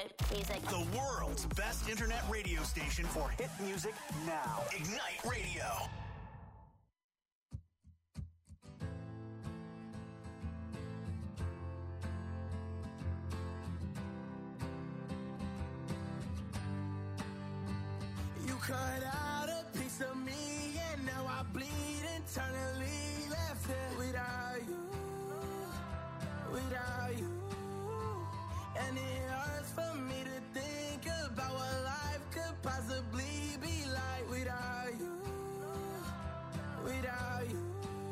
hit music. The world's best internet radio station for hit music now. Ignite Radio. You cut out a piece of me and now I bleed internally. Left it without you, without you. And it hurts for me to think about what life could possibly be like without you, without you.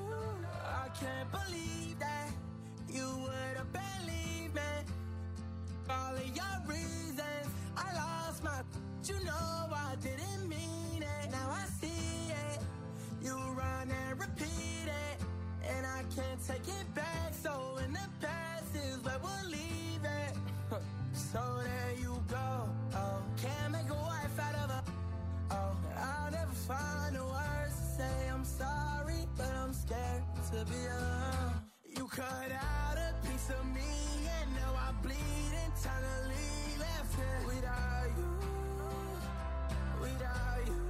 I can't believe that you would have believed me. All of your reasons, I lost my, you know I didn't mean it. Now I see it, you run and repeat it, and I can't take it back. So in the past is where we'll leave it. So there you go. Oh, can't make a wife out of her. Oh, I'll never find the words to say I'm sorry, but I'm scared to be alone. You cut out a piece of me, and now I bleed internally. Left it without you, without you.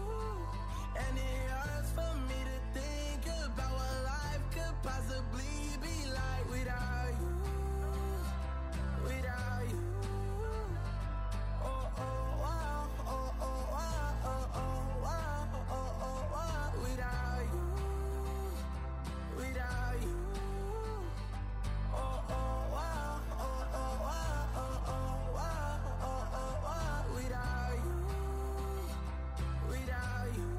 And it hurts for me to think about what life could possibly be like without you, without you. Oh, oh, wow, oh, oh, wow, oh, oh, wow, oh, oh, wow, without you, without you. Oh, oh, wow, oh, oh, wow, oh, oh, wow, oh, oh, wow, without you, without you.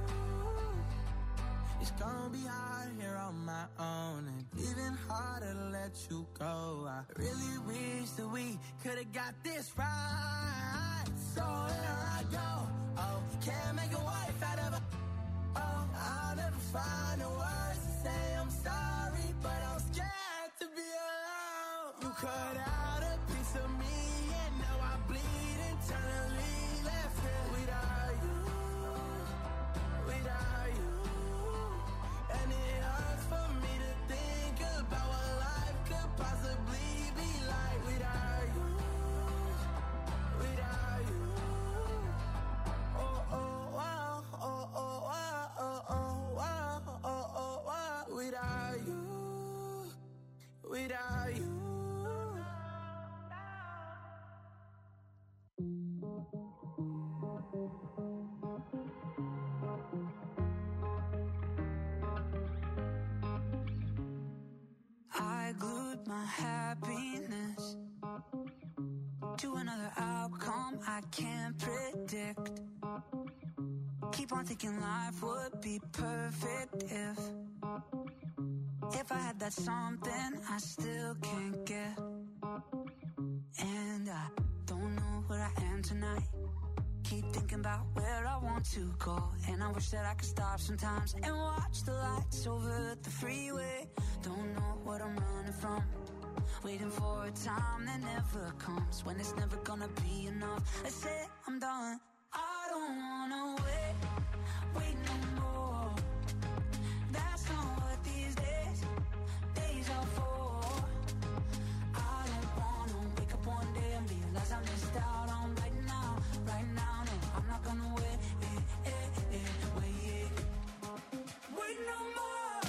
It's gonna be hard here on my own, and even harder to let you go. I really wish that we could've got this right. So here I go. Oh, can't make a wife out of her. Oh, I'll never find the words to say I'm sorry, but I'm scared to be alone. You cut out a piece of me, and now I bleed internally. Left it without you, without you. And it hurts for me to think about what life could possibly be like without you, without you. Oh, oh, wow, oh, oh, wow, oh, oh, wow, oh, oh, wow, without you, without you. I glued my happiness to another outcome I can't predict. Keep on thinking life would be perfect if I had that something I still can't get. And I don't know where I am tonight. Keep thinking about where I want to go, and I wish that I could stop sometimes and watch the lights over the freeway. Don't know what I'm running from, waiting for a time that never comes, when it's never gonna be enough. I say I'm done. I don't wanna wait no more. That's not what these days are for. I don't wanna wake up one day and realize I missed out on right now. No, I'm not gonna wait no more.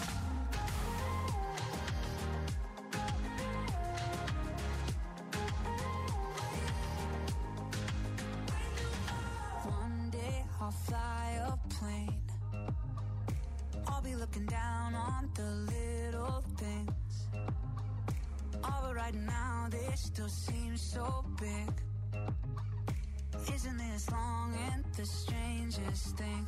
One day I'll fly a plane. I'll be looking down on the little things. Oh, but right now they still seem so big. Isn't this long and the strangest thing?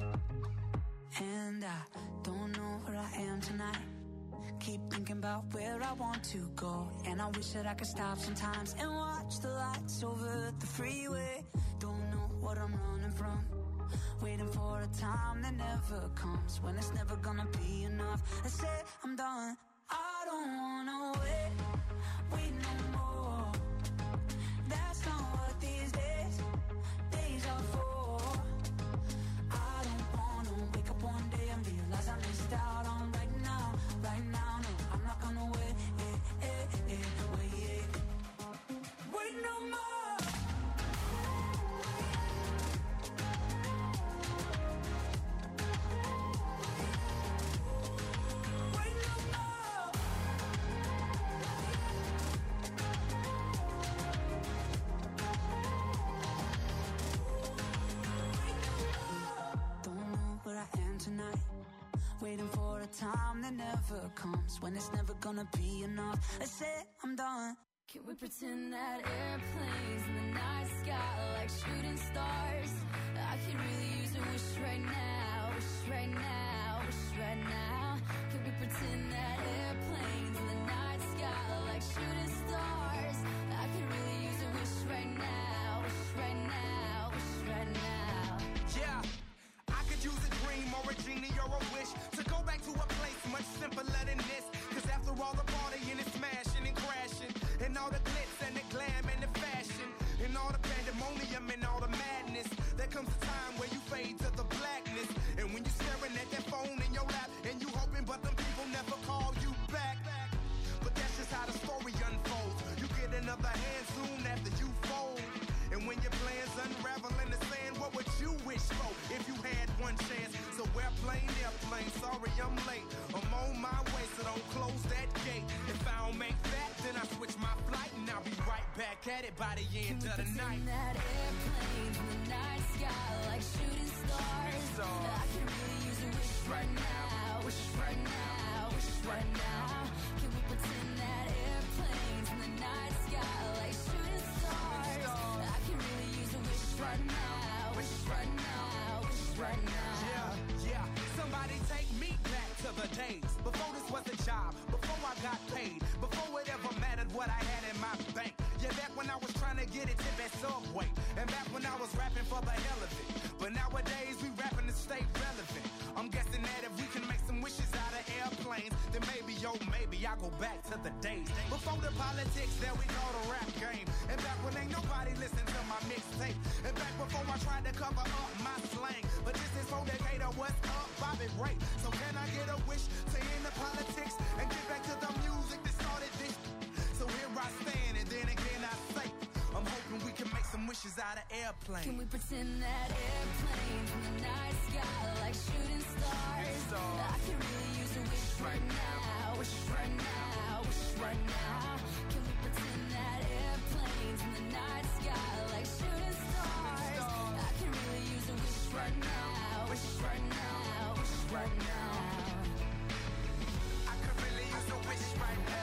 And I don't know where I am tonight. Keep thinking about where I want to go, and I wish that I could stop sometimes and watch the lights over the freeway. Don't know what I'm running from, waiting for a time that never comes, when it's never gonna be enough. I say I'm done. I don't wanna wait no more. That's not what these days are for. I don't wanna wake up one day and realize I missed out on right now. No, I'm not gonna wait no more. time that never comes, when it's never gonna be enough. I said I'm done. Can we pretend that airplanes in the night sky like shooting stars? I could really use a wish right now, wish right now, wish right now. Can we pretend that airplanes in the night sky like shooting stars? I could really use a wish right now, wish right now, wish right now. Yeah, I could use a dream or a genie or a wish to go back to a place much simpler than this. Cause after all the partying and smashing and crashing, and all the glitz and the glam and the fashion, and all the pandemonium and all the madness, there comes a time where you fade to the blackness. And when you're staring at that phone in your lap, and you hoping but them people never call you back. But that's just how the story unfolds. You get another hand soon after you fold. And when your plans unravel in the sand, what would you wish for if you had one chance? So airplane, sorry I'm late. I'm on my way, so don't close that gate. If I don't make that, then I switch my flight, and I'll be right back at it by the end of the night. That airplanes in the night sky like shooting stars. I can really use a wish right now, wish right now, wish right now. Can we pretend that airplanes in the night sky like shooting stars? I can really use a wish right now, wish right now, wish right now. Yeah, somebody take me back to the days before this was a job, before I got paid, before it ever mattered what I had in my bank. Yeah, back when I was trying to get a tip at Subway, and back when I was rapping for the hell of it. But nowadays we rapping to stay relevant. I'm guessing that if we can make some wishes out of airplanes, then maybe, maybe I go back to the days before the politics that we call the rap game. And back when ain't nobody listened to my mixtape. And back before I tried to cover up my slang. But this is for Decatur, what's up, Bobby Ray? So can I get a wish to end the politics and get back to the music that started this? So here I stand, and then again I say, I'm hoping we can make some wishes out of airplanes. Can we pretend that airplanes in the night sky like shooting stars? I can really use a wish right now, wish right now, wish right now. Can we pretend that airplanes in the night sky like shooting stars? I can really use a wish right now, wish right now, wish right now. I could really use a wish right now.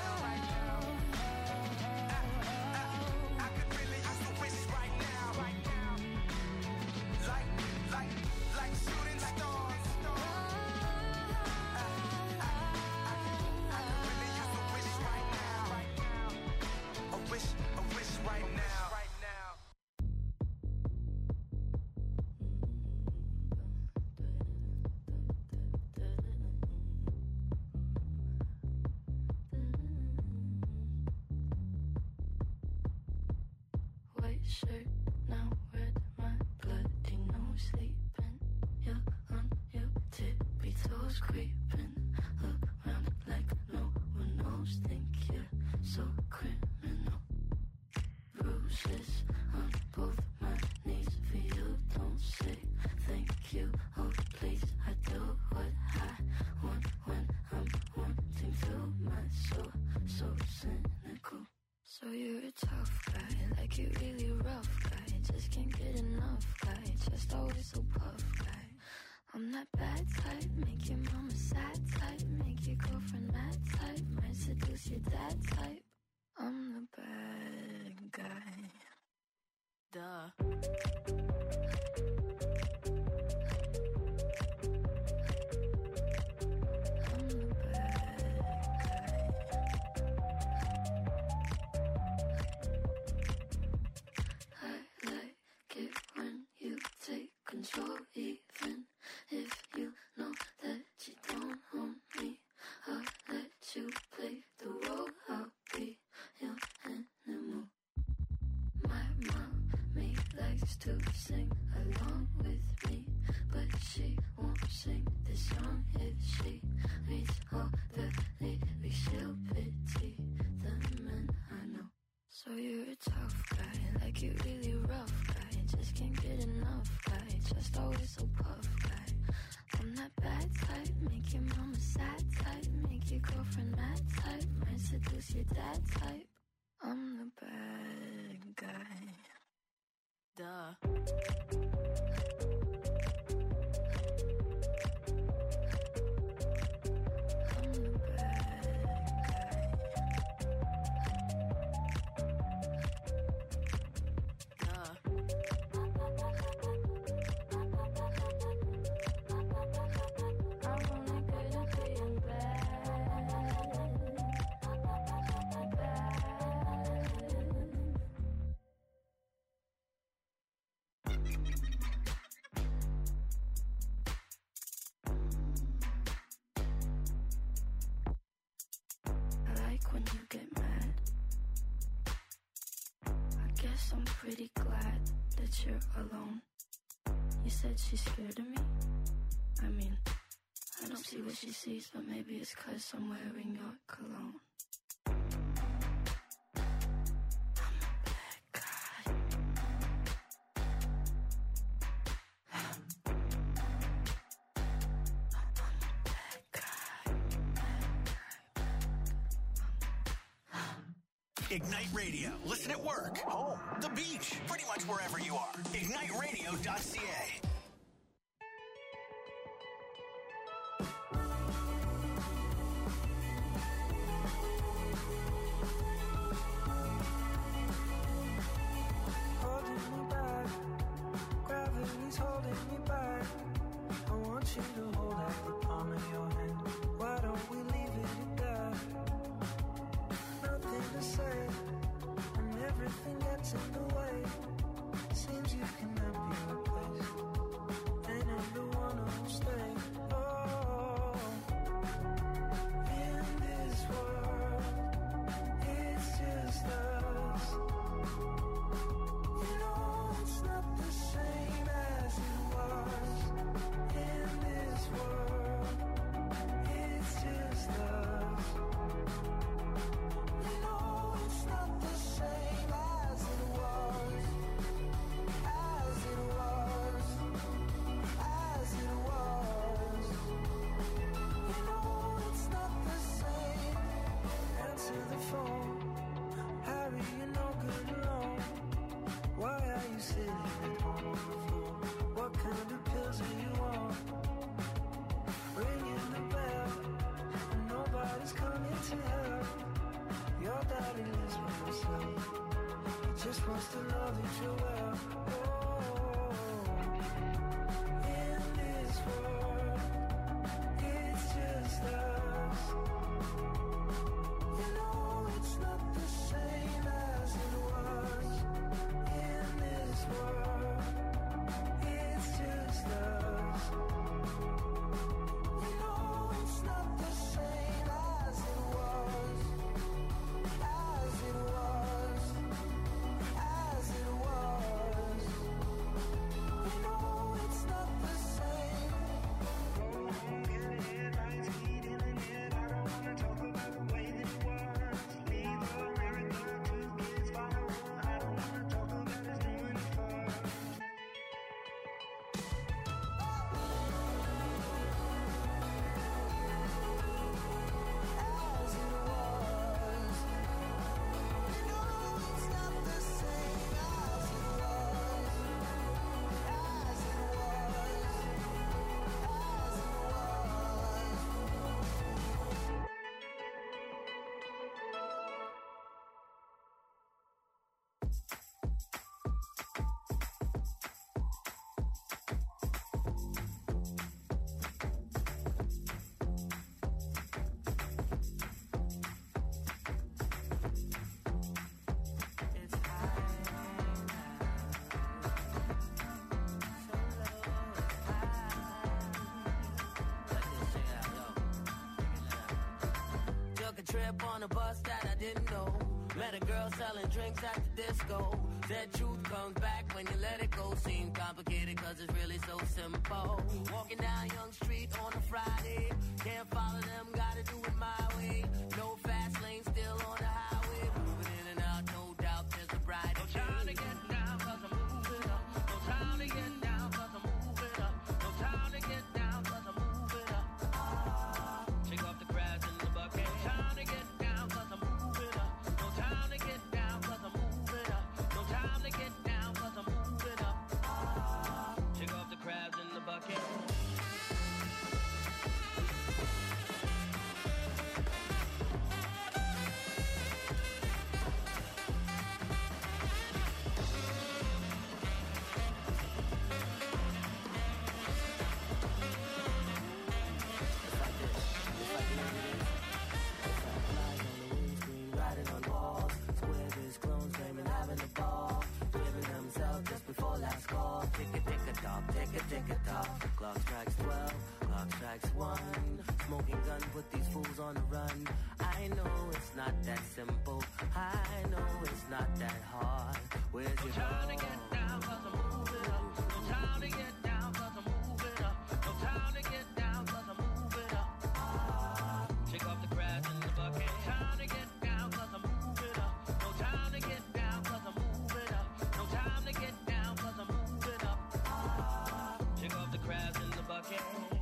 Shirt now red, my bloody nose sleeping. You're on your tippy toes, creeping around like no one knows. Think you're so criminal. Bruises on both my knees for you. Don't say thank you. Oh please, I do what I want when I'm wanting to. My soul so cynical. So you're a tough guy, like you really rough guy. Just can't get enough guy, just always so puff guy. I'm that bad type, make your mama sad type, make your girlfriend mad type, might seduce your dad type. I'm the bad guy. Duh. Control, even if you know that you don't own me. I'll let you play the role. I'll be your animal. My mommy likes to sing along with me, but she won't sing this song if she reads all the lyrics. She'll pity the men I know. So you're a tough guy, like you really rough guy. Just can't get enough guy, just always so puff guy. I'm that bad type, make your mama sad type, make your girlfriend mad type, might seduce your dad type. I'm the bad guy. Duh. guess I'm pretty glad that you're alone. You said she's scared of me? I mean, I don't see what she sees, but maybe it's 'cause I'm wearing your cologne. Ignite Radio. Listen at work, home, the beach, pretty much wherever you are. IgniteRadio.ca. Holding me back, gravity's holding me back. I want you to hold out the palm of your hand. Why don't we leave it at that? Nothing to say, and everything gets in the way. Seems you cannot be replaced, and I'm the one who'll stay. Oh, in this world, it's just us. You know it's not the same as it was. In this world, it's just us. You know it's not the same as it was. As it was. As it was. You know it's not the same. Answer the phone. Harry, you're no good alone. Why are you sitting at home on the floor? What kind of pills are you on? Ringing the bell, and nobody's coming to help. Your daddy lives by himself. He just wants to know that you're well. Oh, in this world, it's just us. You know it's not the same as it was. In this world, it's just us. You know it's not the same as it was. As it was. As it was. You know it's not the same. Get ahead, lights heat in the net. I don't wanna talk about the way that it was. Leave America, 2 kids follow. I don't wanna talk about us doing it first. As it was. You know it's not the same as it was. As it was. As it was. It's high Took a trip on a bus that I didn't know. Met a girl selling drinks at the disco. Said truth comes back when you let it go. Seemed complicated 'cause it's really so simple. Walking down Young Street on a Friday. Can't follow them, gotta do it my way. No fast lane, still on the highway. Moving in and out, no doubt there's a brighter day. No time to get down 'cause I'm moving up. No time to get down 'cause I'm moving up. No time to get down 'cause I'm moving up. Shake off the crabs in the bucket. No time to get down 'cause I'm moving up. No time to get down 'cause I'm moving up. No time to get down 'cause I'm moving up. Shake off the crabs in the bucket. Riding on walls, squares, clones, flaming, having a ball. Giving themselves just before last call. Tick a tock, tick a tock. Clock strikes 12, clock strikes 1. Smoking gun, put these fools on the run. I know it's not that simple. I know it's not that hard. Where's your time to get down, cause I'm moving up. No time to get down, cause I'm moving up. No time to get down, cause I'm moving up. Shake off the grass in the bucket. No time to get down, cause I'm moving up. No time to get down, cause I'm moving up. No time to get down, cause I'm moving up. Shake off the grass in the bucket.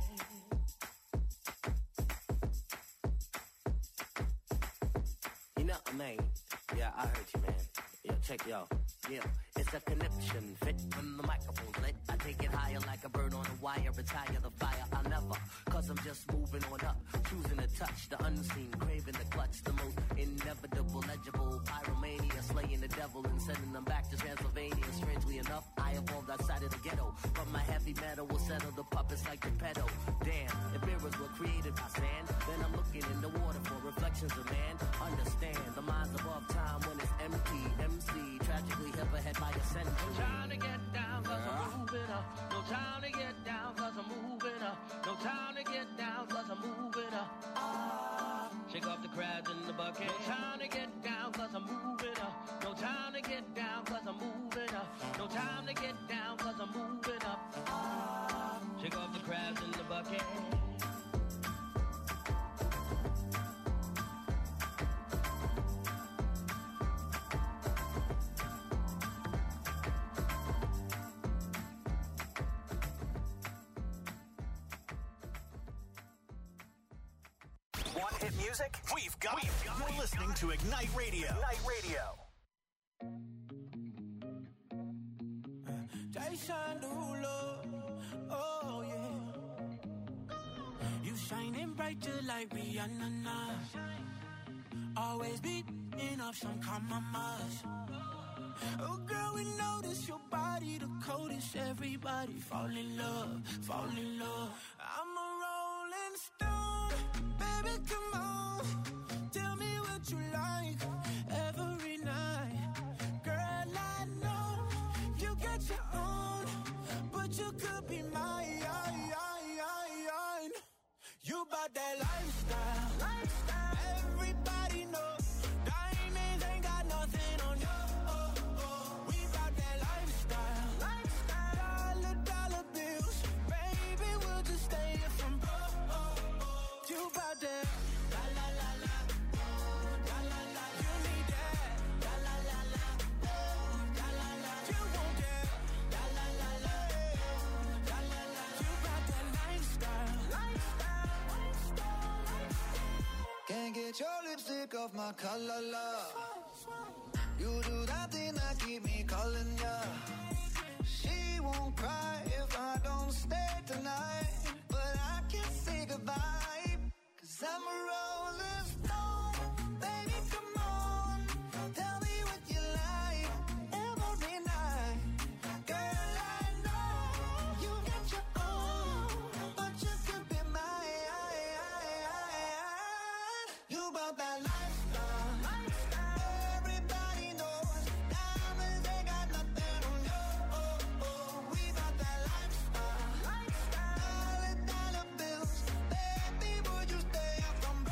You know, man. Yeah, I heard you, man. Yo, check yo. Yeah, it's a connection fit when the microphone's lit. I take it higher like a bird on a wire. Retire the fire, I'll never. Cause I'm just moving on up. Choosing to touch the unseen. Craving the clutch. The most inevitable, legible. Pyromania. Slaying the devil and sending them back to Transylvania. Strangely enough, I evolved outside of the ghetto. But my heavy metal will settle the puppets like the pedo. Damn, if mirrors were created by sand, then I'm looking in the water for reflections of man. Understand, the mind's above time when it's empty. MC, tragically hip ahead by a century. No time to get down, cause I'm moving up. No time to get down, cause I'm moving up. No time to get down, cause I'm moving up. Shake off the crabs in the bucket. No time to get down, cause I'm moving up. No time to get down, cause I'm moving up. No time to get down, cause I'm moving up. Shake off the crabs in the bucket. Want hit music? We've got it. You're listening to Ignite Radio. Ignite Radio. Jason Derulo, oh yeah. You shining bright just like Rihanna now. Always beating up some compromise. Oh girl, we notice your body the coldest. Everybody fall in love, fall in love. I'm a rolling stone, baby, come on. Tell me what you like every night. Girl, I know you got your own, but you could be mine. You bout that lifestyle, lifestyle. Everybody knows diamonds ain't got nothing on you. We bout that lifestyle, lifestyle. Dollar bills, baby, we'll just stay here from broke. You bout that la la la la, la la la. You need that la la la la, la la la. You want that la la la la, la la la. You bout that lifestyle, lifestyle. Can't get your lipstick off my collar, love. You do that thing that keep me calling ya. She won't cry if I don't stay tonight, but I can't say goodbye, cause I'm a rolling stone. Baby, come on, tell me what you like every night. Girl, I know you got your own, but you could be mine. You about that lifestyle, lifestyle. Everybody knows diamonds ain't got nothing on you. We about that lifestyle, lifestyle. Dollar bills, baby, would you stay up from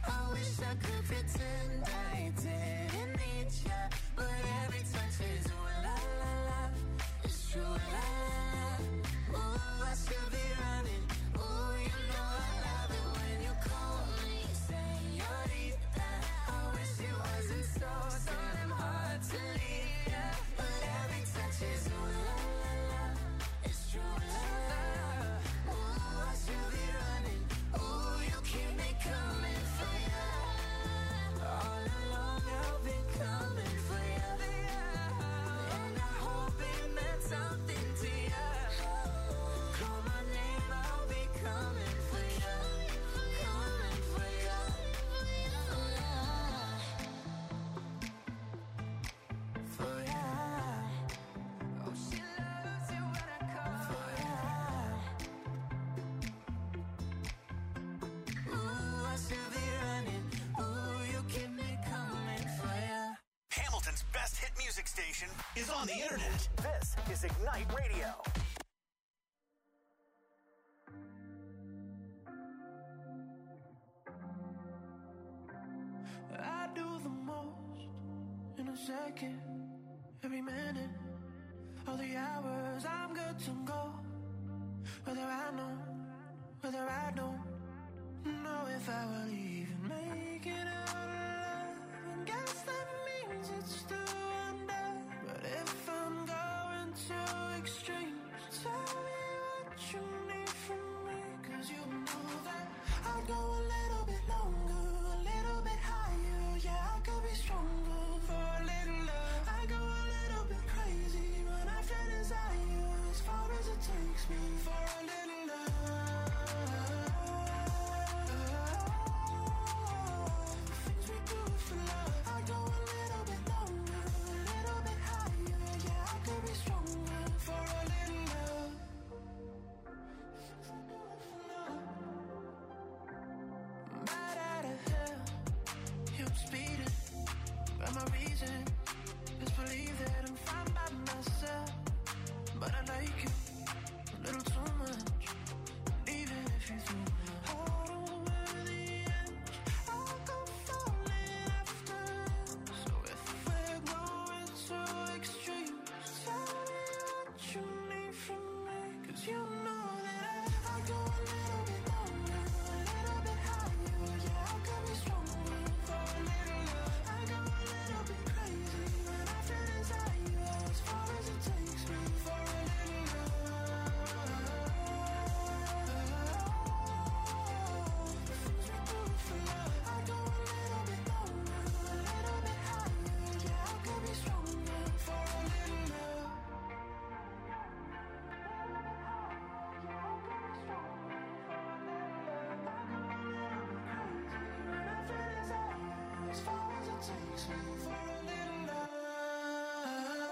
I wish I could pretend I didn't need ya, but every touch is ooh la la la. It's true, la la la. Ooh, I should be running. Ooh, you know I love it when you call me señorita. I wish it wasn't so damn hard to leave ya, but every touch is ooh la la la. It's true, la la la. Ooh, I should be running. Ooh, you keep me coming for ya. All along I've been coming for ya, and I hope it meant something to ya. Call my name, I'll be coming for ya, coming for ya. For ya. Oh, she loves you when I call for ya. Ooh, I should be running. Ooh, you keep me coming for ya. Hamilton's best hit music station is on the internet. This is Ignite Radio. I do the most in a second, every minute, all the hours I'm good to go. Whether I know, whether I don't know if I will even make it out alive. And guess that means it's still under. But if I'm going too extreme, tell me what you need from me. 'Cause you know that I'd go a little bit longer, a little bit higher. Yeah, I could be stronger for a little love. I go a little bit crazy when I feel desire, as far as it takes me for a little love. Things we do for love. I go a little bit longer, a little bit higher. Yeah, I could be stronger for a little love. Things we do for love. Bad out of hell, I'm speeding, but my reason is believe that I'm fine by myself. But I like you a little too much, even if you threw my heart over the edge, I'll go falling after. So if we're going too extreme, tell me what you need from me. 'Cause you know that I go a little bit longer, a little bit higher. Yeah, I could be stronger for a little love. I go a little bit crazy when I feel desire, as far as it takes me for a little love. Things we do for love. I go a little bit longer, a little bit higher. Yeah, I could be stronger for a little love. As far as it takes me for a little love.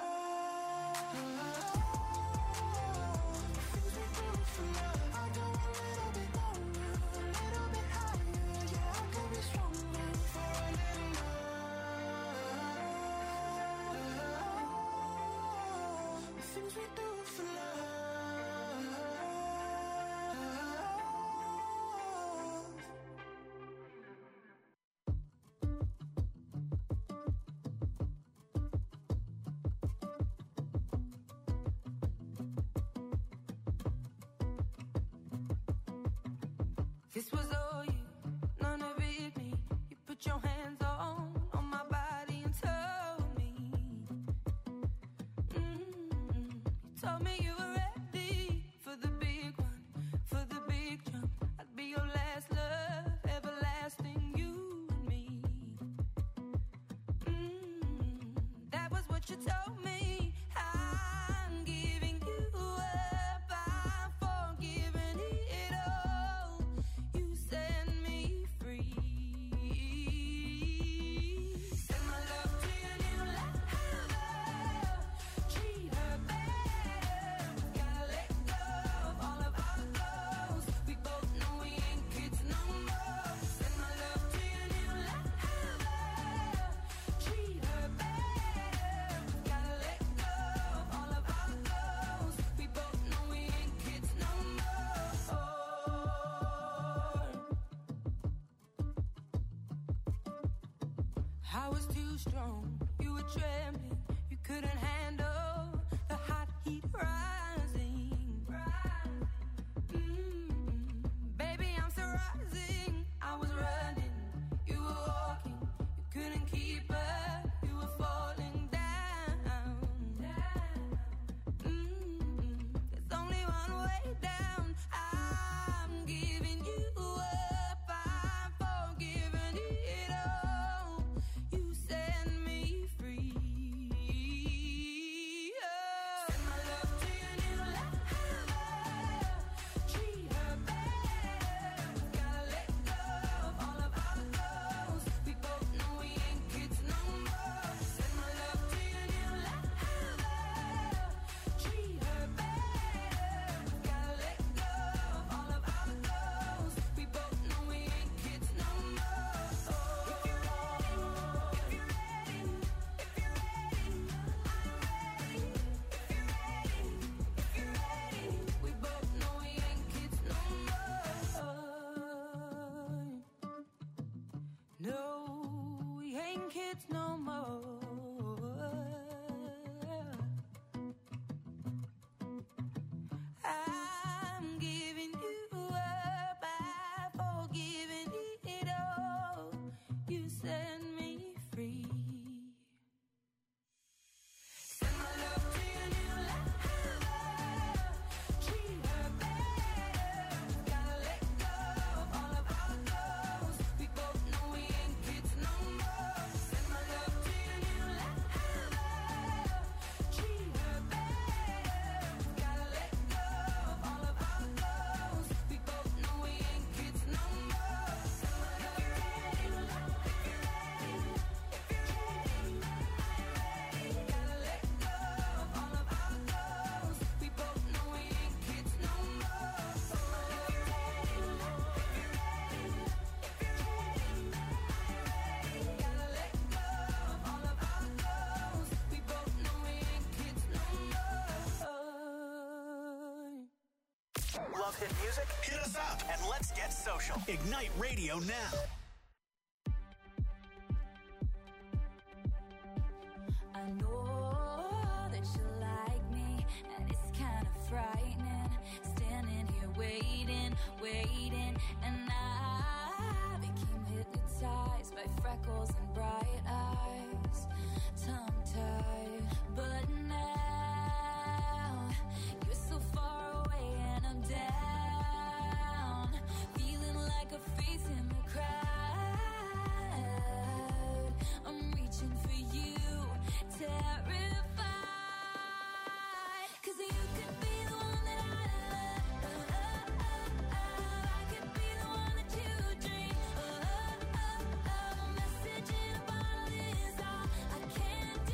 Things we do for love. I go a little bit longer, a little bit higher. Yeah, I could be stronger for a little love. Things we do for love. This was all you, none of it me. You put your hands on my body and told me. You told me you were ready for the big one, for the big jump. I'd be your last love, everlasting, you and me. That was what you told me. I'm giving you up, I'm forgiving it all. You set me free. Send my love to your new lover. Treat her better. I was too strong, you were trembling, you couldn't handle the hot heat rising. Baby, I'm still rising. I was running, you were walking, you couldn't keep up, you were falling down. There's only one way down. I'm giving you up, I'm forgiving it all. You set me free. Send my love to your new lover. Treat her better. Gotta let go of all of our goals. We both know we ain't kids no more. Send my love to your new lover. Treat her better. Gotta let go of all of our goals. We both know we ain't kids no more. If you're ready, if you're ready, if you're ready, I'm ready. If you're ready, if you're ready, we both know we ain't kids no more. No, we ain't kids no more. I'm giving you up, I've forgiven it all. You set me free. Send my love to your new lover. Treat her better. Gotta let go of all of our goals. We both know we ain't kids no more. Send my love to your new lover. Treat her better. Gotta let go of all of our goals. We both know we ain't kids no more. Send my love. If you're ready, if you're ready, if you're ready, I'm ready. Gotta let go of all of our goals. We both know we ain't kids no more. If you're ready, if you're ready, if you're ready, I'm ready. Gotta let go of all of our goals. We both know we ain't kids no more. Love hit music? Hit us up and let's get social. Ignite Radio now. I know that you like me, and it's kind of frightening. Standing here waiting, waiting, and I became hypnotized by freckles and bright eyes, tongue-tied. But now you're so far away and I'm down, feeling like a face in the crowd. I'm reaching for you, terrified, 'cause you could be the one that I love. I could be the one that you dream. A message in a bottle is all I can do.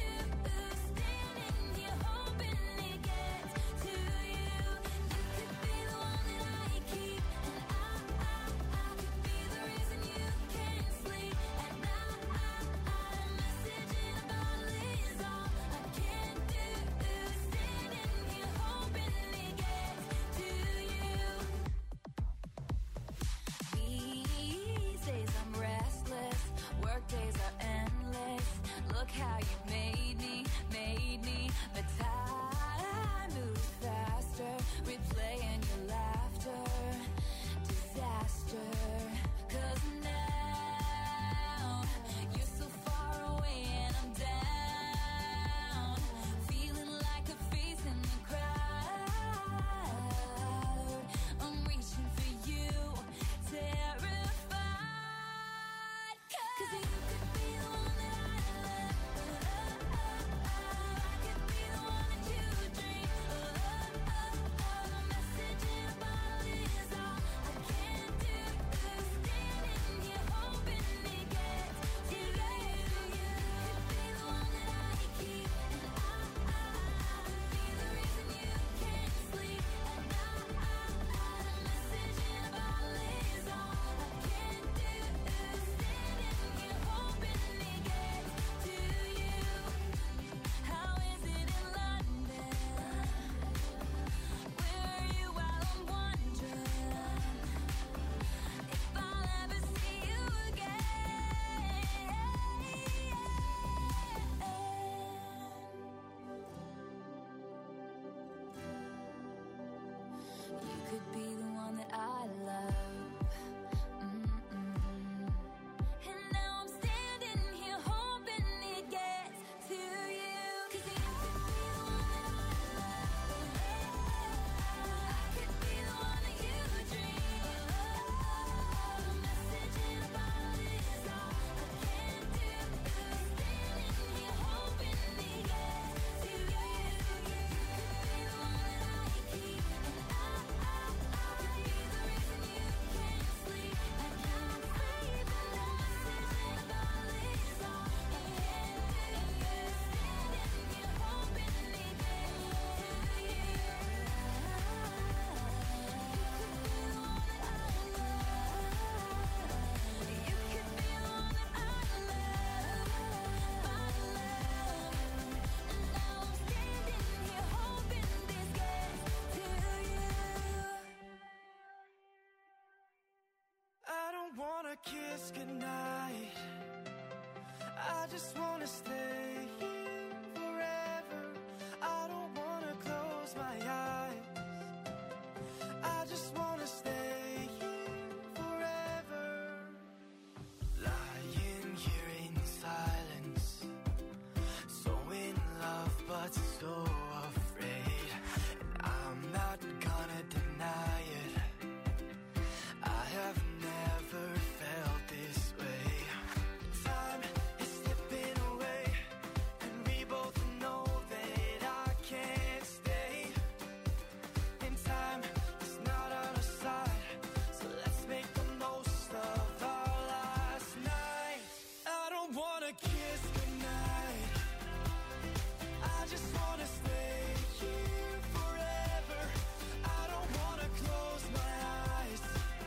kiss goodnight. I just wanna stay here forever. I don't wanna close my eyes. I just wanna stay here forever. Lying here in silence, so in love but so afraid. And I'm not gonna deny it, I have never felt this way. Time is slipping away, and we both know that I can't stay. And time is not on our side, so let's make the most of our last night. I don't wanna kiss goodnight, I just wanna stay here forever. I don't wanna close my eyes,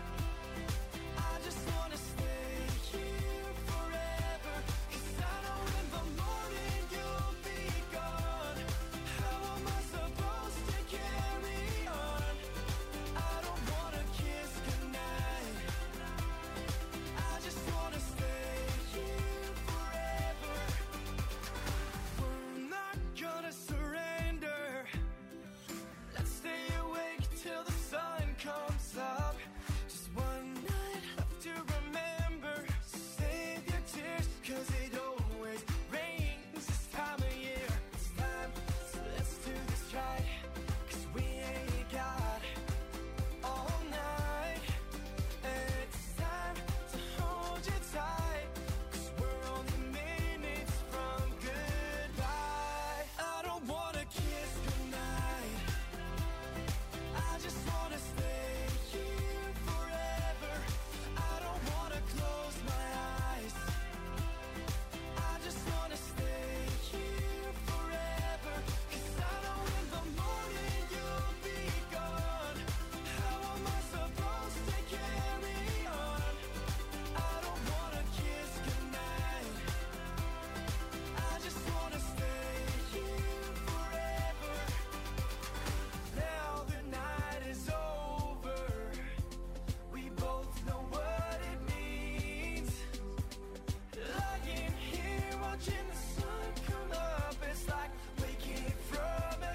I just wanna stay here forever. 'Cause I know in the morning you'll be gone. How am I supposed to carry on? I don't wanna kiss goodnight, I just wanna stay here forever. We're not gonna surrender, let's stay awake till the sun comes up. Just one night left to remember, so save your tears, 'cause it always rains this time of year. It's time, so let's do this right, 'cause we ain't got all night. And it's time to hold you tight, 'cause we're only minutes from goodbye. I don't wanna kiss goodnight, I just wanna stay here forever. I don't wanna close my eyes, I just wanna stay here forever. 'Cause I know in the morning you'll be gone. How am I supposed to carry on? I don't wanna kiss goodnight, I just wanna stay here forever. Now the night is over, we both know what it means. Lying here watching the sun come up, it's like waking from a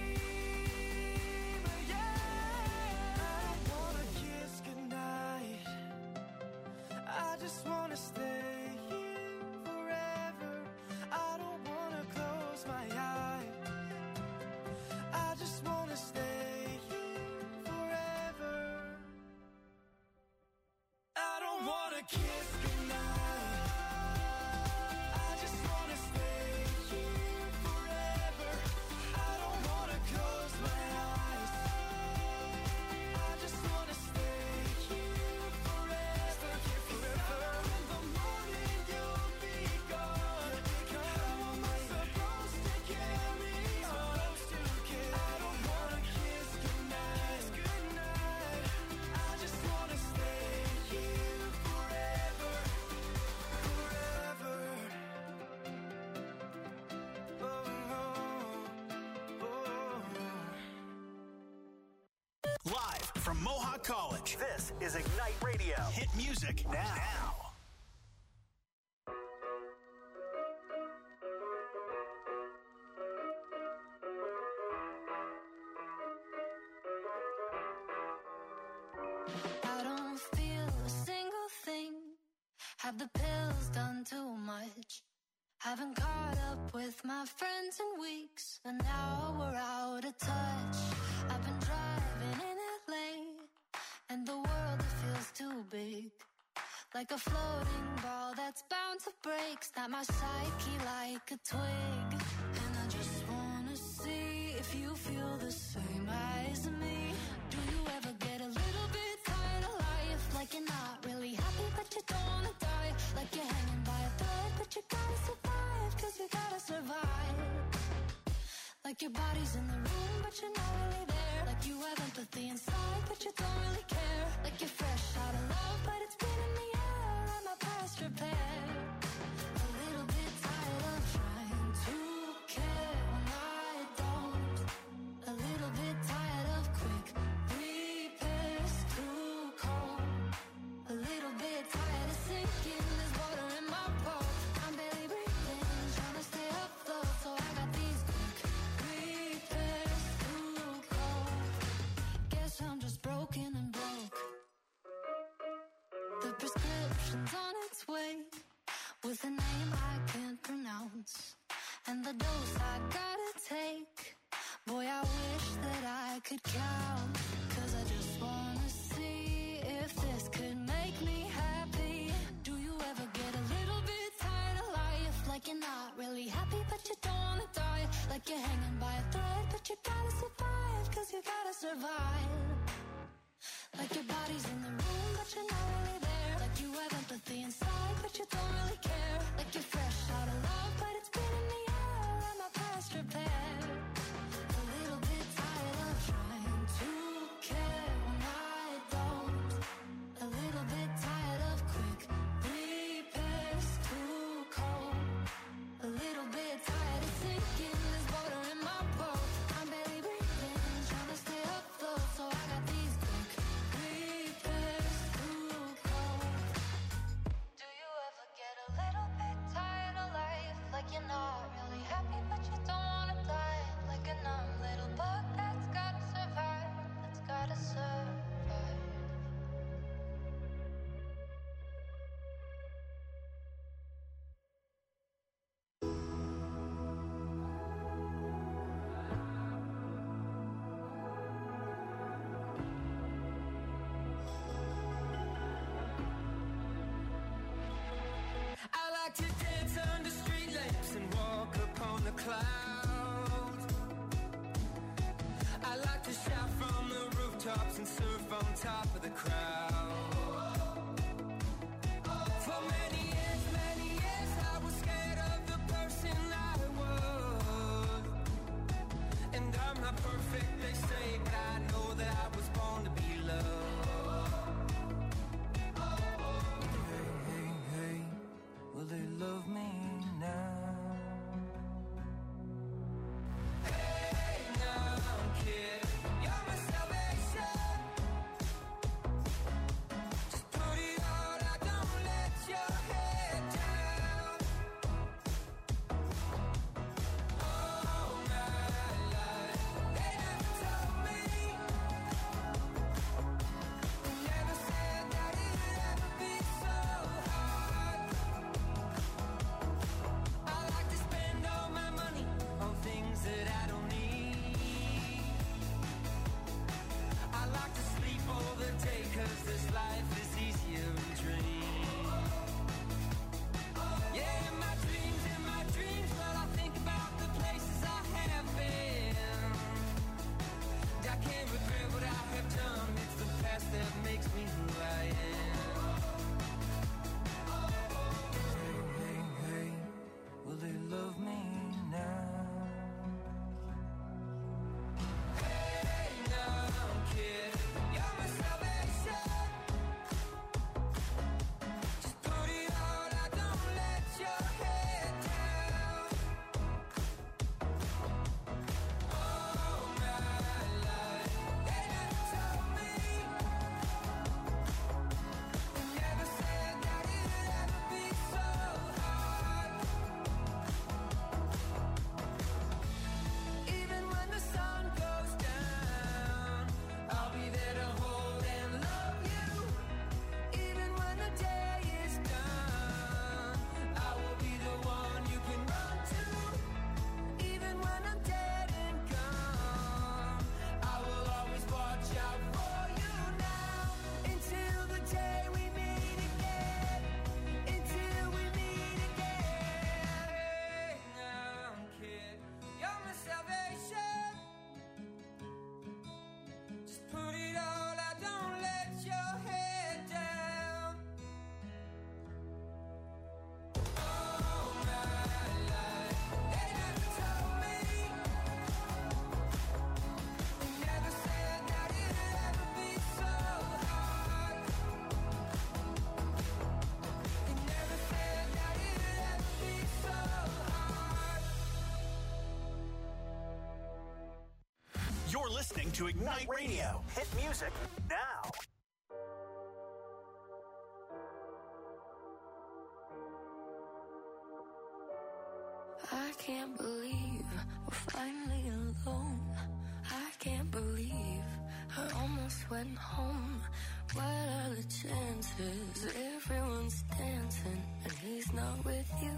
dream. Yeah, I don't wanna kiss goodnight, I just wanna stay here forever. I don't wanna close my eyes, I just wanna stay here forever. I don't wanna kiss goodnight, I just wanna stay here forever. I don't wanna close my eyes, I just wanna stay here forever. In the morning you'll be gone. How am I supposed to carry on? I don't wanna kiss goodnight, I just wanna stay here forever, forever. Live from Mohawk College, this is Ignite Radio. Hit music now. I don't feel a single thing. Have the pills done too much? Haven't caught up with my friends in weeks, and now we're out of touch. I've been driving in LA, and the world, it feels too big. Like a floating ball that's bound to break. Snap my psyche like a twig. And I just wanna see if you feel the same as me. Do you ever get a little bit tired of life? Like you're not really happy but you don't wanna die. Like you're hanging by a thread but you gotta survive, 'cause you gotta survive. Like your body's in the room but you're not really there. Like you have empathy inside but you don't really care. Like you're fresh out of love but it's been in the air. I'm not past repair. A little bit tired of trying to care when I don't. A little bit tired of quick repairs too cold. A little bit tired prescription's on its way, with a name I can't pronounce, and the dose I gotta take. Boy, I wish that I could count, 'cause I just wanna see if this could make me happy. Do you ever get a little bit tired of life, like you're not really happy but you don't wanna die, like you're hanging by a thread but you gotta survive, 'cause you gotta survive. Like your body's in the room but you're not really there, like you have empathy inside but you don't really care, like you're fresh out of love but it's been in the air and my past repair. A little bit tired of trying to care when I don't, a little bit tired of quick repairs, too cold, a little bit tired of sinking, there's water in my boat, I'm barely breathing, trying to stay afloat, so I got these quick repairs, too cold. Do you ever get a little bit tired of life, like you're not really happy but you don't wanna die, like a numb little bug that's gotta survive, that's gotta survive. I like to dance under street lamps and walk upon the clouds. I like to shout from the rooftops and surf on top of the crowd. For many years I was scared of the person I was. And I'm not perfect, they say, but I know that I was born to be loved. Hey, hey, will they love me now? Hey, now, kid, you're my salvation. Just put it all out, don't let your head down. All my life, they never told me, they never said that it'd ever be so hard. I like to spend all my money on things that I don't need. I like to sleep all the day, 'cause this life is easier in dreams. Yeah, in my dreams, but I think about the places I have been. I can't regret what I have done, it's the past that makes me who I am. Hey, hey, will they love me now? Hey, now, kid, you're my salvation. Just put it all out, don't let your head down. All my life, they never told me, they never said that it'd ever be so hard. Even when the sun goes down, I'll be there to hold and love you. Even when the day is done, I will be the one you can run to. Even when I'm dead and gone, I will always watch out for you now. Until the day we meet again, until we meet again. Hey, now, kid, you're my salvation. Just put it all out, don't let your head down. All my life, they never told me, they never said that it'd ever be so hard. They never said that it'd ever be so hard. You're listening to Ignite Radio. Hit music now. I can't believe we're finally alone. I can't believe I almost went home What are the chances? Everyone's dancing and he's not with you.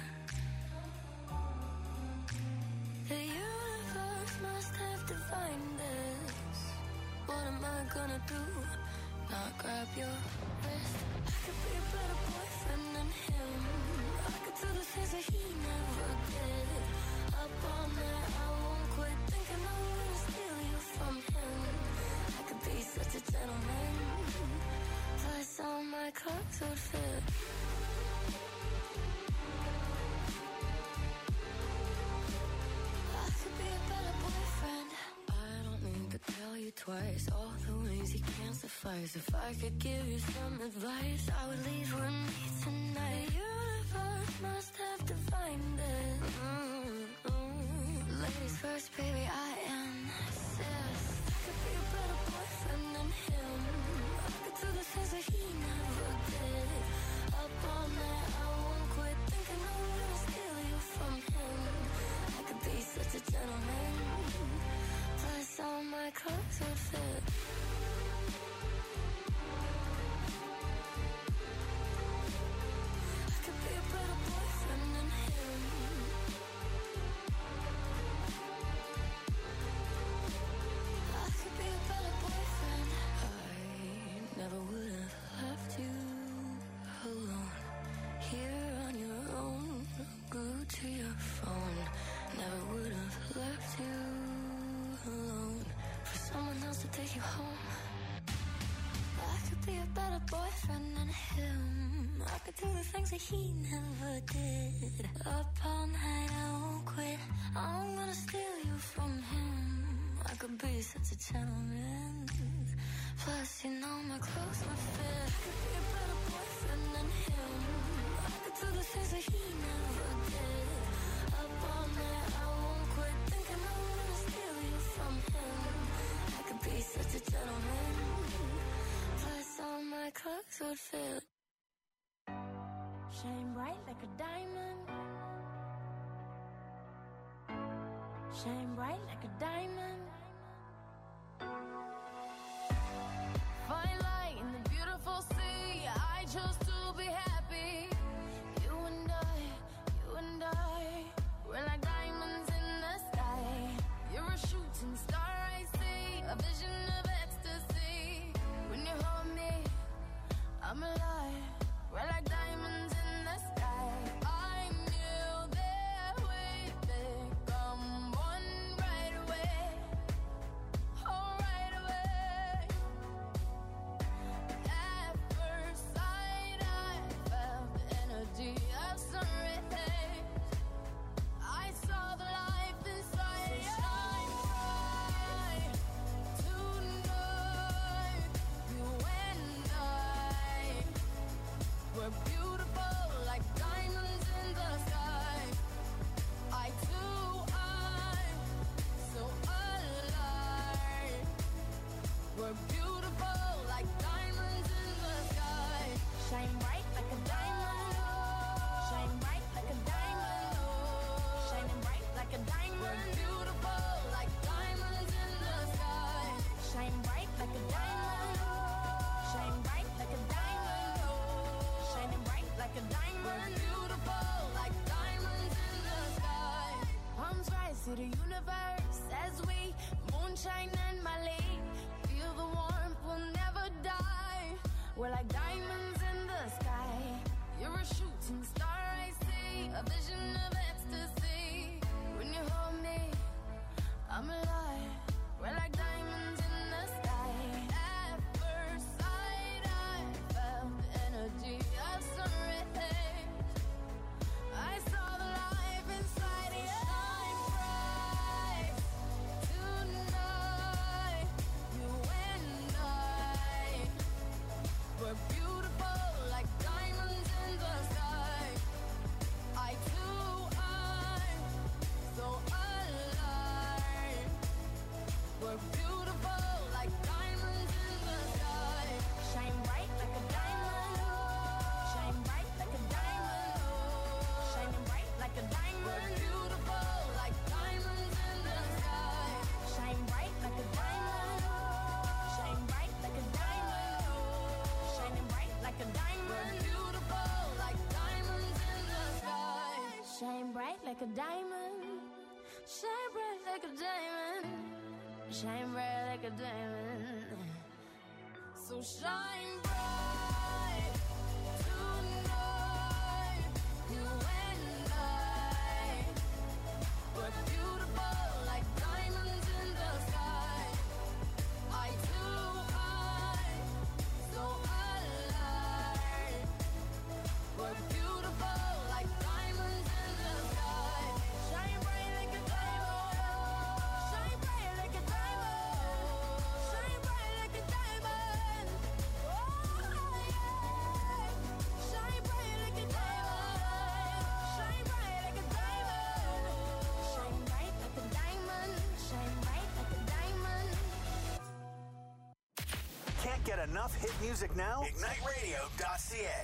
The universe must have divined this. What am I gonna do? Not grab your wrist. I could be a better boyfriend than him. I could do the things that he never did. Up all night, I won't quit thinking I'm gonna steal you from him. I could be such a gentleman. Plus all my clothes would fit. I could be a better boyfriend. I don't need to tell you twice all the ways you can't suffice. If I could give you some advice, I would leave with me tonight. The universe must have divined it. Ladies first, baby, I insist. I could be a better boyfriend than him. I could do the things that he never did. Up all night, I won't quit thinking I'm gonna steal you from him. I could be such a gentleman. Plus all my clothes would fit. I could be a better boyfriend than him. I could be a better boyfriend. I never would have left you alone. Here on your own, glued to your phone. Never would have left you alone for someone else to take you home. I could be a better boyfriend than him. I could do the things that he never did. Up all night, I won't quit. I'm gonna steal you from him. I could be such a gentleman. Plus, you know my clothes would fit. I could be a better boyfriend than him. I could do the things that he never did. Up all night, I won't quit thinking I'm gonna steal you from him. I could be such a gentleman. Plus, all my clothes would fit. Shine bright like a diamond. Shine bright like a diamond. Fine light in the beautiful sea. I chose to be happy. You and I, we're like diamonds in the sky. You're a shooting star, I see, a vision of ecstasy. When you hold me, I'm alive. We're like diamonds in the sky. I knew that we'd become one right away. Oh, right away. At first sight, I felt the energy of sun rays. I saw the life inside. So shine bright tonight. You and I, we're beautiful like diamonds in the sky. I too, I'm so alive. We're beautiful like diamonds in the sky. Shine bright like a diamond. Shine bright like a diamond. Shining bright like a diamond. We're beautiful like diamonds in the sky. Shine bright like a diamond. Shine bright like a diamond. Shining bright like a diamond. We're beautiful like diamonds in the sky. Palms rise to the universe as we moonshine and Malay. Feel the warmth like a diamond. Shine bright like a diamond. Shine bright like a diamond. So shine bright tonight. You and I, we're beautiful like diamonds in the sky. Eye to eye, so alive. We're beautiful like diamonds in the sky. Shine bright like a diamond. Shine bright like a diamond. Shine bright like a diamond. Oh yeah. Shine bright like a diamond. Shine bright like a diamond. Shine bright like a diamond. Shine bright like a diamond. Can't get enough hit music now? IgniteRadio.ca.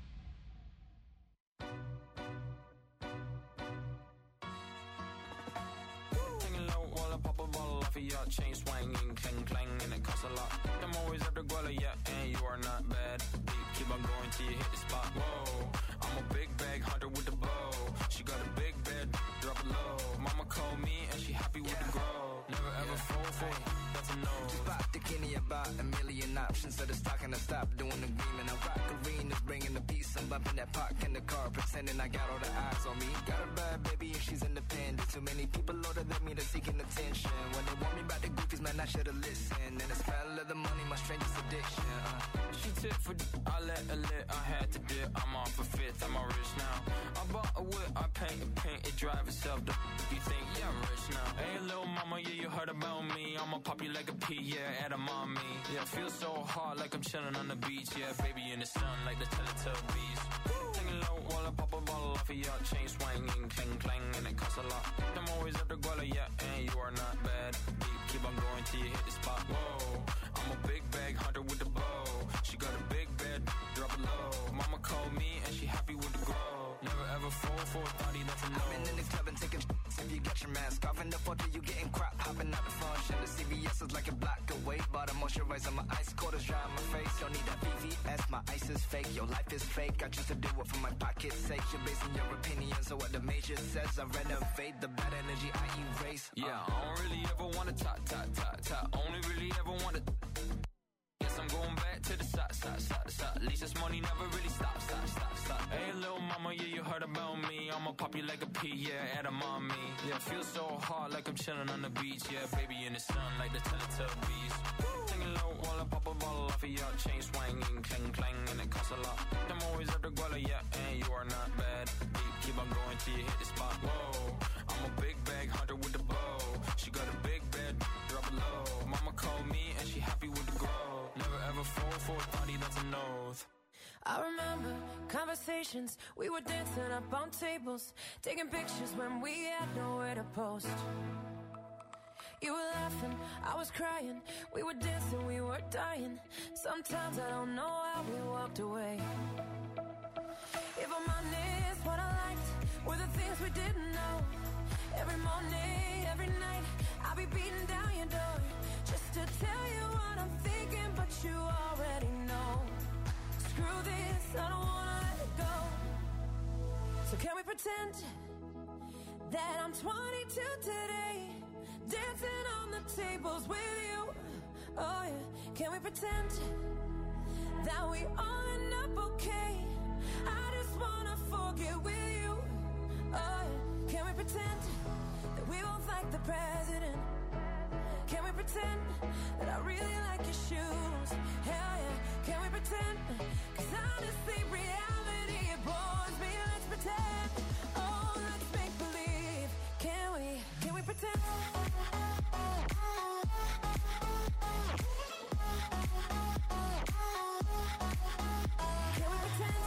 Taking low while I pop a bottle off of your chain swinging, clang clang, and it costs a lot. I'm always after Guala, yeah, and you are not bad. Deep, keep on going till you hit the spot. Whoa, I'm a big bag hunter with the bow. She got a big bed, drop it low. Mama called me and she happy with the grow. Never ever fall for it, that's a no. Just bought the Kenny about a million options. So the stock and I stop doing the green. And I rock arenas, bringing the peace. I'm bumping that park in the car, pretending I got all the eyes on me. Got a bad baby and she's independent. Too many people older than me that's seeking attention. When they want me about the goofies, man, I should've listened. And the smell of the money, my strangest addiction. She tip for I let her lit, I had to dip. I'm off a fifth, I'm all rich now. I bought a whip, I paint it drive itself. You think, yeah, I'm rich now. Hey, little mama, yeah, you heard about me. I'ma pop you like a pea, yeah, at a mommy. Yeah, feel so hard like I'm chilling on the beach. Yeah, baby in the sun like the Teletubbies. Taking low while I pop a bottle off of your chain swinging, clang clang, and it costs a lot. I'm always after Guala, yeah, and you are not bad. Deep, keep on going till you hit the spot. Whoa, I'm a big bag hunter with the bow. She got a big bed, drop it low. Mama called me and she happy with the grow. Never ever fall for a thotty, that's a no. I've been in the club and taking if you got your mask off in the photo, you getting crap. Hopping out the function, the CVS is like a block away. Bought a moisturizer, my ice cold is dry on my face. Don't need that VVS, my ice is fake. Your life is fake, I choose to do it for my pocket's sake. You're basing your opinions on what the major says. I renovate the bad energy I erase. Yeah, I don't really ever wanna top. Only really ever wanna. Guess I'm going back to the side. At least this money never really stops. Hey, little mama, yeah, you heard about me. I'ma pop you like a pea, yeah, at a mommy. Yeah, feel so hard like I'm chilling on the beach. Yeah, baby in the sun like the Teletubbies. Taking low while I pop a bottle off of your chain swinging, clang clang, and it costs a lot. I'm always after Guala, yeah, and you are not bad. Deep, keep on going till you hit the spot. Whoa, I'm a big bag hunter with the bow. She got a big bed, drop it low. Mama called me and she happy with the grow. Never ever fall for a thotty, that's a nose. I remember conversations, we were dancing up on tables, taking pictures when we had nowhere to post. You were laughing, I was crying, we were dancing, we were dying. Sometimes I don't know how we walked away. If I'm honest, what I liked were the things we didn't know. Every morning, every night, I'll be beating down your door just to tell you what I'm thinking, but you already know. Screw this, I don't wanna let it go. So can we pretend that I'm 22 today, dancing on the tables with you? Oh yeah, can we pretend that we all end up okay? I just wanna forget with you. Oh yeah, can we pretend that we both like the president? Can we pretend that I really like your shoes? Hell yeah, can we pretend? Cause honestly, reality, it bores me. Let's pretend. Oh, let's make believe. Can we pretend? Can we pretend?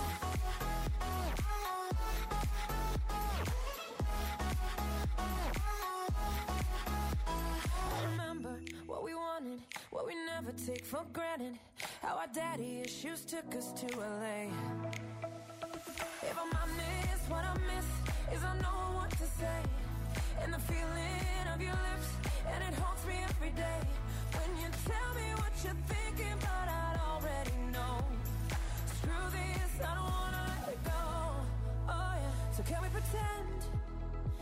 I remember what we wanted, what we never take for granted. How our daddy issues took us to LA. If I'm honest, what I miss is I know what to say. And the feeling of your lips, and it haunts me every day. When you tell me what you're thinking, but I already know. Screw this, I don't wanna let it go. Oh yeah, so can we pretend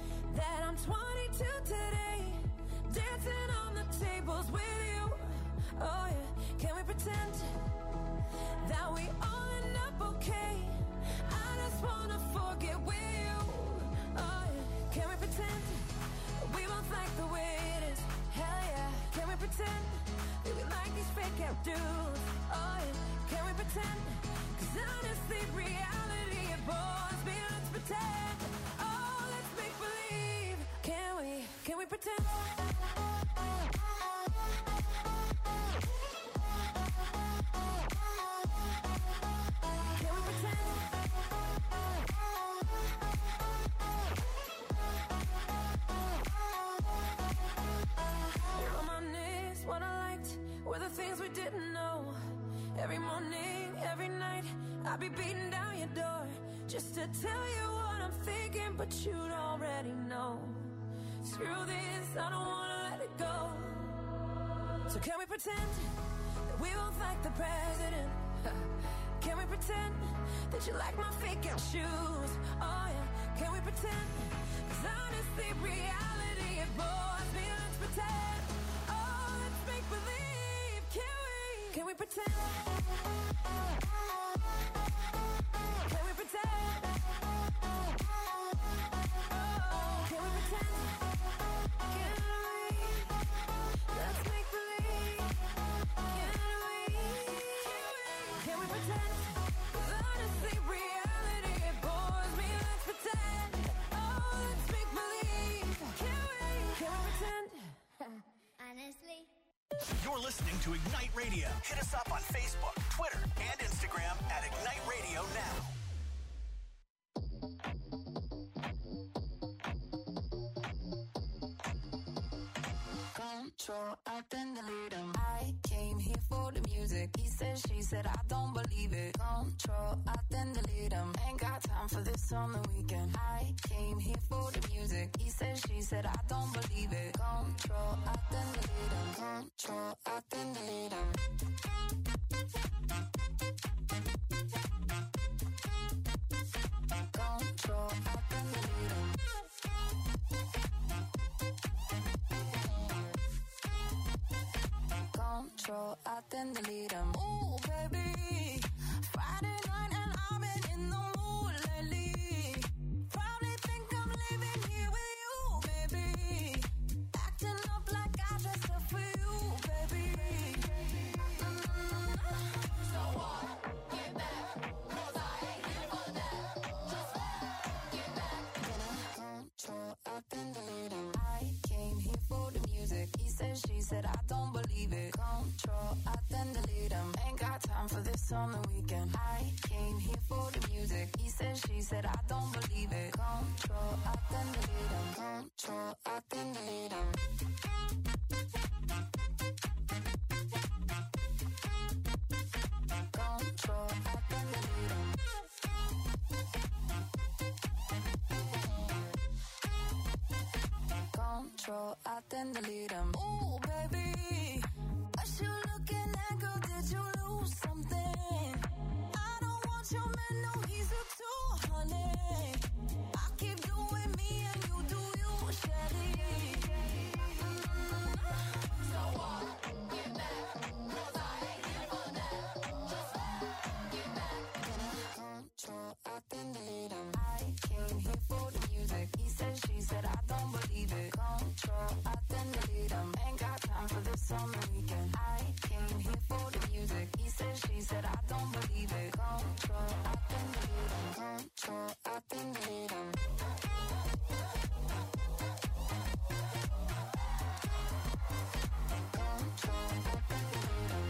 pretend that we all end up okay? I just wanna forget with you. Oh yeah. Can we pretend we both like the way it is? Hell yeah. Can we pretend that we like these fake out dudes? Oh yeah. Can we pretend? 'Cause honestly reality it bores me. Let's pretend. Oh, let's make believe. Can we pretend? What I liked were the things we didn't know. Every morning, every night, I'd be beating down your door just to tell you what I'm thinking, but you'd already know. Screw this, I don't wanna let it go. So can we pretend that we both like the president? Can we pretend that you like my fake out shoes? Oh yeah, can we pretend? 'Cause honestly, reality it bores me. Let's pretend. Make believe, can we pretend? Can we pretend? Oh, can we pretend? Can we? Let's make believe. Can we pretend? 'Cause honestly, reality it bores me. Let's pretend. Oh, let's make believe. Can we pretend? Honestly. You're listening to Ignite Radio. Hit us up on Facebook, Twitter, and Instagram at Ignite Radio Now. Control, I then delete him. I came here for the music. He said, she said, I don't believe it. Control, I then delete him. Ain't got time for this on the weekend. I came here for the music. He said, she said, I don't believe it. Control, I then delete him. Control, I then delete him. Control, I then delete him. Control, I then delete him. Ooh, baby, Friday night and I've been in the mood lately. Probably think I'm living here with you, baby. Acting up like I dressed up for you, baby. So what? Get back, 'cause I ain't here for that. Just get back. Control, I then delete him. I came here for the music. He said, she said, I don't believe it. Control, I then delete him. Ain't got time for this on the weekend. I came here for the music. He said, she said, I don't believe it. Control, I then delete him. Control, I then delete him. Control, I then delete him. Control, I then delete him. Ooh, baby, what you looking at, girl? Did you lose something? I don't want your man, no, he's a 200. I keep doing me and you do you, Shelly. So what? Get back, 'cause I ain't here for that. Just get back. Control, I then delete him. I came here for the music. He said, she said, I don't believe it. Control, I then delete him. Ain't got time for this on the weekend. I came here for the music. He said, she said, I don't believe it. Control, I then delete him. Control, I then delete him. Control, I then delete him.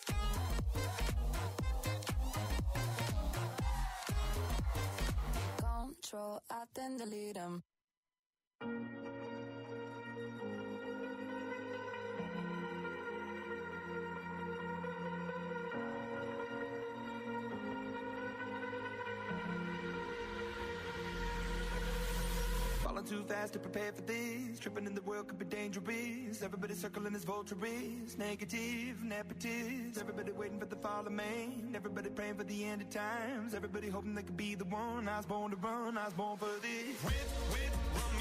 Control, I then delete him. Falling too fast to prepare for this. Tripping in the world could be dangerous. Everybody circling as vultures. Negative, nepotist. Everybody waiting for the fall of man. Everybody praying for the end of times. Everybody hoping they could be the one. I was born to run, I was born for this. With, run me